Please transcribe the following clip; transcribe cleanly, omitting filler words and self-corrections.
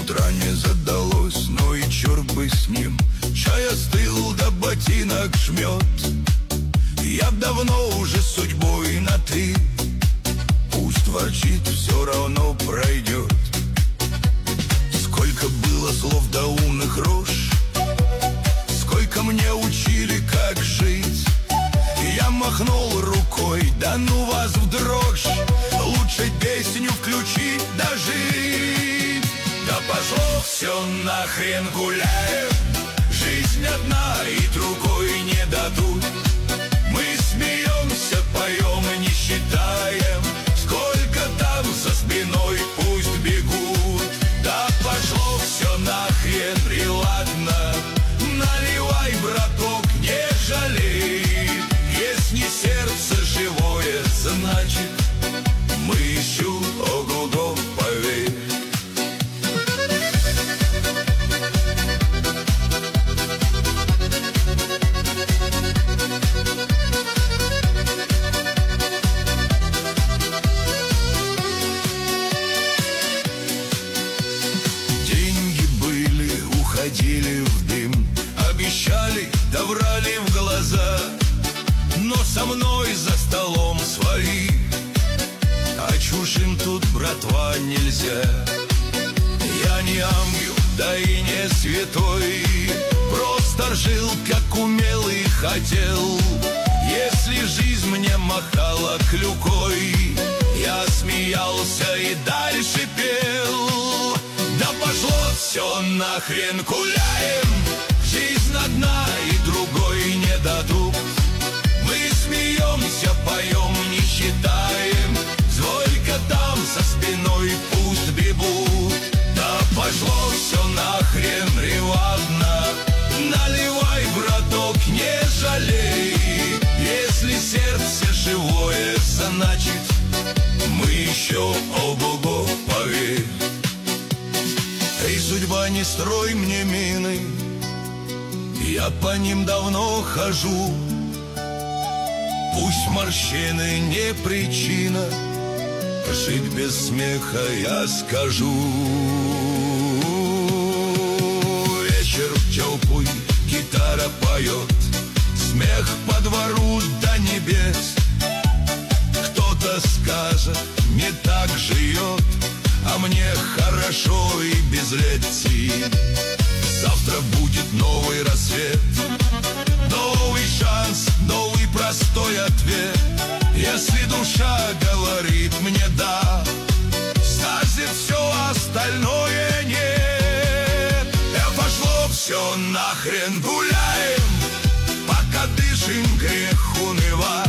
Утро не задалось, но и черт бы с ним. Чай остыл, да ботинок жмет. Я б давно уже судьбой на «ты». Пусть ворчит, все равно пройдет. Сколько было слов да умных рож, сколько мне учили, как жить. Я махнул рукой, да ну вас в дрожь. Лучше песню включить, да жить. Да пошло все нахрен, гуляем. Жизнь одна и другой не дадут. Мы смеемся, поем и не считаем, сколько там за спиной пусть бегут. Да пошло все нахрен, и ладно. Наливай, браток, не жалей. Если сердце живое, значит мы еще ого-го, поверь. Деньги были, уходили в дым. Обещали, да врали в глаза. Но со мной за столом свои, а чужим тут, братва, нельзя. Я не ангел, да и не святой, просто жил, как умел и хотел. Если жизнь мне махала клюкой, я смеялся и дальше пел. Да пошло все нахрен, гуляем. Жизнь одна и другой не дадут. Мы смеемся, поем, не считаем, сколько там за спиной пусть бегут. Да пошло все нахрен, и ладно. Наливай, браток, не жалей. Если сердце живое, значит мы еще ого-го, поверь. Эй, судьба, не строй мне мины, я по ним давно хожу. Пусть морщины не причина, жить без смеха я скажу. Вечер теплый, гитара поет, смех по двору до небес. Кто-то скажет, не так живет, а мне хорошо и без лети. Завтра будет новый рассвет, новый шанс, новый простой ответ. Если душа говорит мне «да», значит все остальное нет. Пошло все нахрен, гуляем, пока дышим, грех унывать.